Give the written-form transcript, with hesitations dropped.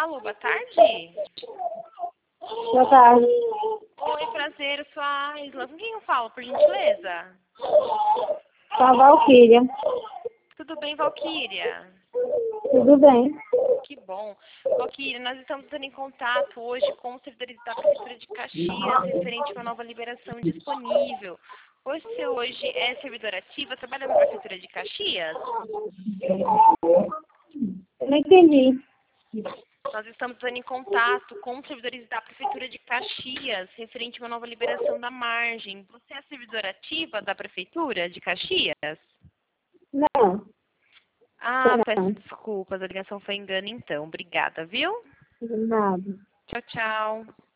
Alô, boa tarde. Boa tarde. Oi, prazer, eu sou a Aisla. Com quem eu falo, por gentileza? Sou a Valquíria. Tudo bem, Valquíria? Tudo bem? Que bom. Valquíria, nós estamos entrando em contato hoje com o servidor da Prefeitura de Caxias, referente a uma nova liberação disponível. Você hoje é servidora ativa, trabalha na Prefeitura de Caxias? Eu não entendi. Nós estamos entrando em contato com os servidores da Prefeitura de Caxias, referente a uma nova liberação da margem. Você é servidora ativa da Prefeitura de Caxias? Não. Ah, peço Não. desculpas, a ligação foi engano então. Obrigada, viu? Nada. Tchau, tchau.